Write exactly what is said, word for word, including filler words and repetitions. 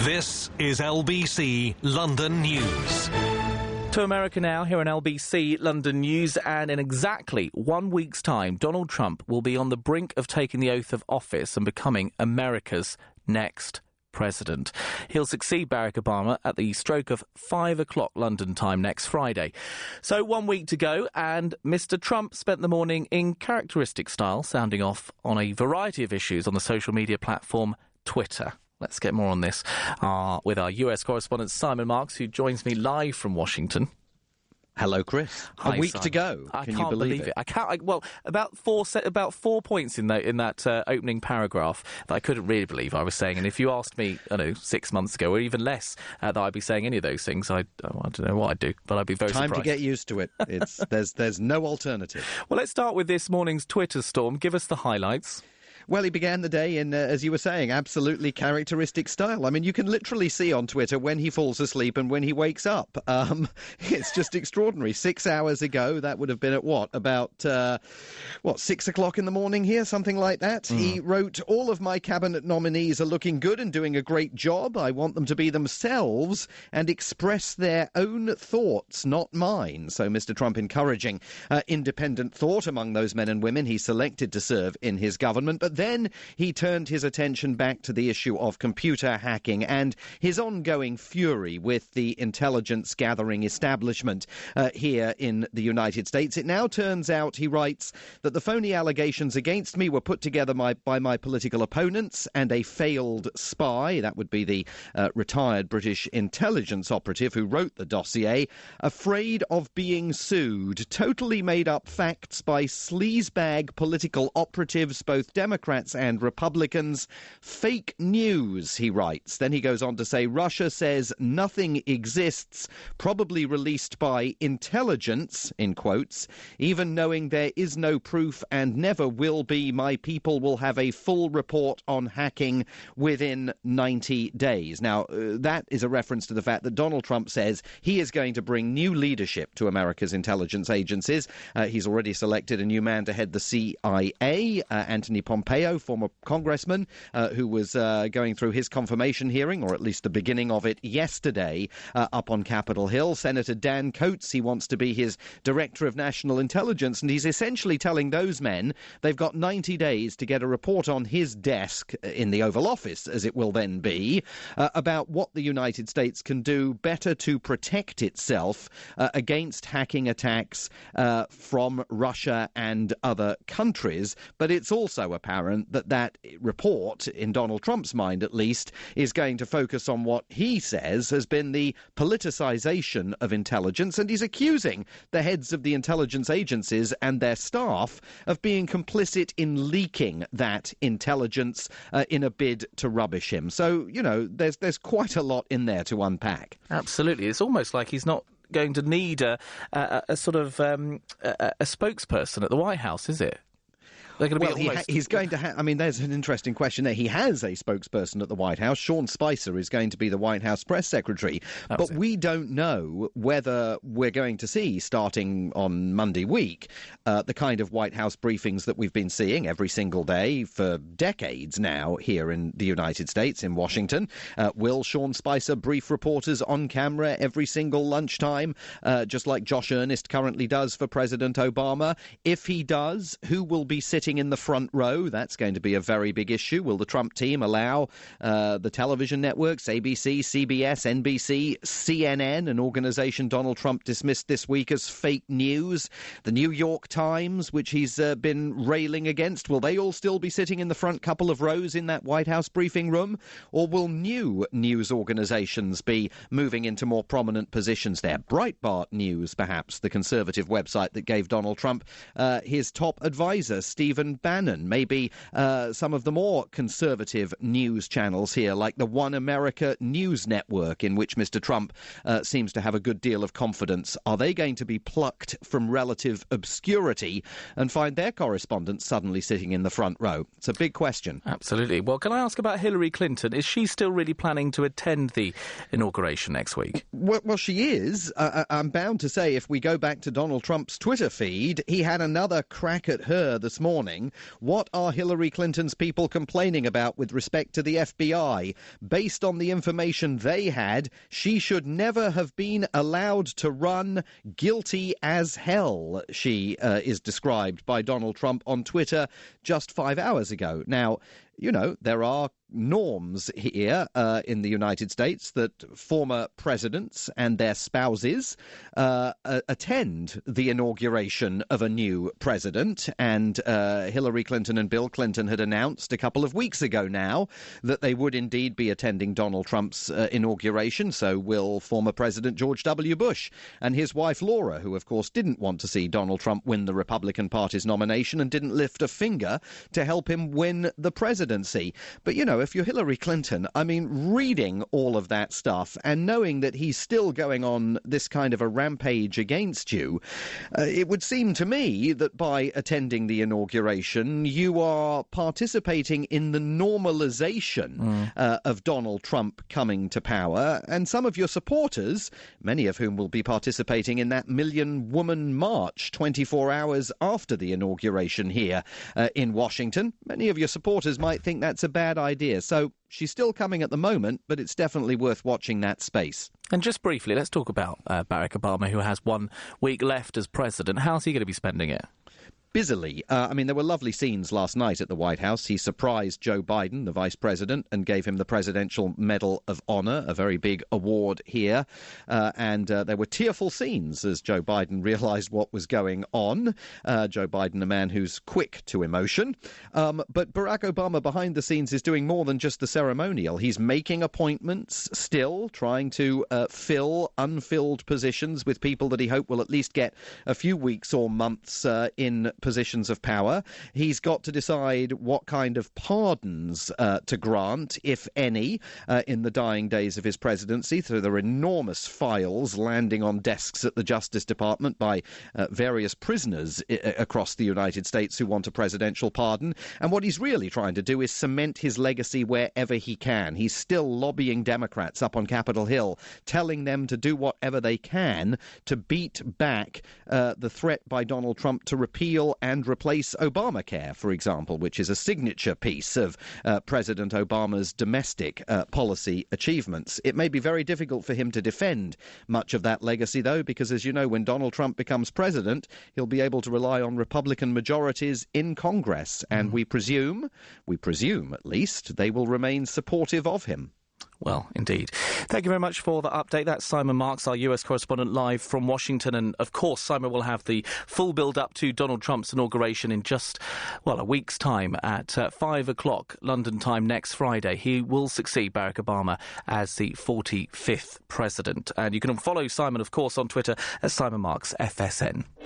This is L B C London News. To America now, here on L B C London News, and in exactly one week's time, Donald Trump will be on the brink of taking the oath of office and becoming America's next president. He'll succeed Barack Obama at the stroke of five o'clock London time next Friday. So one week to go, and Mister Trump spent the morning in characteristic style, sounding off on a variety of issues on the social media platform Twitter. Let's get more on this uh, with our U S correspondent Simon Marks, who joins me live from Washington. Hello, Chris. Hi, a week Simon. to go. I Can can't you believe, believe it? it. I can't. I, well, about four se- about four points in that in that uh, opening paragraph that I couldn't really believe I was saying. And if you asked me, I don't know, six months ago or even less, uh, that I'd be saying any of those things, I, oh, I don't know what I'd do, but I'd be very Time surprised. to get used to it. It's there's there's no alternative. Well, let's start with this morning's Twitter storm. Give us the highlights. Well, he began the day in, uh, as you were saying, absolutely characteristic style. I mean, you can literally see on Twitter when he falls asleep and when he wakes up. Um, it's just extraordinary. Six hours ago, that would have been at what? About, uh, what, six o'clock in the morning here? Something like that. Mm. He wrote, all of my cabinet nominees are looking good and doing a great job. I want them to be themselves and express their own thoughts, not mine. So Mister Trump encouraging uh, independent thought among those men and women he selected to serve in his government. But then he turned his attention back to the issue of computer hacking and his ongoing fury with the intelligence gathering establishment uh, here in the United States. It now turns out, he writes, that the phony allegations against me were put together my, by my political opponents and a failed spy, that would be the uh, retired British intelligence operative who wrote the dossier, afraid of being sued. Totally made up facts by sleazebag political operatives, both Democrats and Republicans. Fake news, he writes. Then he goes on to say, Russia says nothing exists, probably released by intelligence, in quotes. Even knowing there is no proof and never will be, my people will have a full report on hacking within ninety days. Now, uh, that is a reference to the fact that Donald Trump says he is going to bring new leadership to America's intelligence agencies. Uh, he's already selected a new man to head the C I A, uh, Anthony Pompeo, former congressman, uh, who was uh, going through his confirmation hearing, or at least the beginning of it, yesterday uh, up on Capitol Hill. Senator Dan Coates, he wants to be his Director of National Intelligence, and he's essentially telling those men they've got ninety days to get a report on his desk in the Oval Office, as it will then be, uh, about what the United States can do better to protect itself uh, against hacking attacks uh, from Russia and other countries. But it's also apparent that that report, in Donald Trump's mind at least, is going to focus on what he says has been the politicisation of intelligence, and he's accusing the heads of the intelligence agencies and their staff of being complicit in leaking that intelligence uh, in a bid to rubbish him. So, you know, there's there's quite a lot in there to unpack. Absolutely. It's almost like he's not going to need a, a, a sort of um, a, a spokesperson at the White House, is it? They're going to well, be he almost... ha- he's going to have... I mean, there's an interesting question there. He has a spokesperson at the White House. Sean Spicer is going to be the White House press secretary. That but we don't know whether we're going to see, starting on Monday week, uh, the kind of White House briefings that we've been seeing every single day for decades now here in the United States, in Washington. Uh, will Sean Spicer brief reporters on camera every single lunchtime, uh, just like Josh Earnest currently does for President Obama? If he does, who will be sitting in the front row? That's going to be a very big issue. Will the Trump team allow uh, the television networks, A B C, C B S, N B C, C N N, an organisation Donald Trump dismissed this week as fake news, the New York Times, which he's uh, been railing against, will they all still be sitting in the front couple of rows in that White House briefing room? Or will new news organisations be moving into more prominent positions there? Breitbart News, perhaps, the conservative website that gave Donald Trump uh, his top advisor, Steve Stephen Bannon, maybe uh, some of the more conservative news channels here, like the One America News Network, in which Mister Trump uh, seems to have a good deal of confidence. Are they going to be plucked from relative obscurity and find their correspondents suddenly sitting in the front row? It's a big question. Absolutely. Well, can I ask about Hillary Clinton? Is she still really planning to attend the inauguration next week? Well, well she is. Uh, I'm bound to say, if we go back to Donald Trump's Twitter feed, he had another crack at her this morning. morning. What are Hillary Clinton's people complaining about with respect to the F B I? Based on the information they had, she should never have been allowed to run. Guilty as hell, she uh, is described by Donald Trump on Twitter just five hours ago. Now, you know, there are norms here uh, in the United States that former presidents and their spouses uh, uh, attend the inauguration of a new president. And uh, Hillary Clinton and Bill Clinton had announced a couple of weeks ago now that they would indeed be attending Donald Trump's uh, inauguration. So will former President George W. Bush and his wife Laura, who, of course, didn't want to see Donald Trump win the Republican Party's nomination and didn't lift a finger to help him win the presidency. But, you know, if you're Hillary Clinton, I mean, reading all of that stuff and knowing that he's still going on this kind of a rampage against you, uh, it would seem to me that by attending the inauguration, you are participating in the normalization mm. uh, of Donald Trump coming to power. And some of your supporters, many of whom will be participating in that Million Woman March twenty-four hours after the inauguration here uh, in Washington, many of your supporters might think that's a bad idea. So she's still coming at the moment, but it's definitely worth watching that space. And just briefly, let's talk about uh, Barack Obama, who has one week left as president. How's he going to be spending it? Busily. Uh, I mean, there were lovely scenes last night at the White House. He surprised Joe Biden, the vice president, and gave him the Presidential Medal of Honor, a very big award here. Uh, and uh, there were tearful scenes as Joe Biden realized what was going on. Uh, Joe Biden, a man who's quick to emotion. Um, but Barack Obama behind the scenes is doing more than just the ceremonial. He's making appointments still, trying to uh, fill unfilled positions with people that he hoped will at least get a few weeks or months uh, in positions of power. He's got to decide what kind of pardons uh, to grant, if any, uh, in the dying days of his presidency. So there are enormous files landing on desks at the Justice Department by uh, various prisoners I- across the United States who want a presidential pardon. And what he's really trying to do is cement his legacy wherever he can. He's still lobbying Democrats up on Capitol Hill, telling them to do whatever they can to beat back uh, the threat by Donald Trump to repeal and replace Obamacare, for example, which is a signature piece of uh, President Obama's domestic uh, policy achievements. It may be very difficult for him to defend much of that legacy, though, because, as you know, when Donald Trump becomes president, he'll be able to rely on Republican majorities in Congress, and mm. we presume, we presume at least, they will remain supportive of him. Well, indeed. Thank you very much for the update. That's Simon Marks, our U S correspondent, live from Washington. And, of course, Simon will have the full build-up to Donald Trump's inauguration in just, well, a week's time at uh, five o'clock London time next Friday. He will succeed Barack Obama as the forty-fifth president. And you can follow Simon, of course, on Twitter at Simon Marks F S N.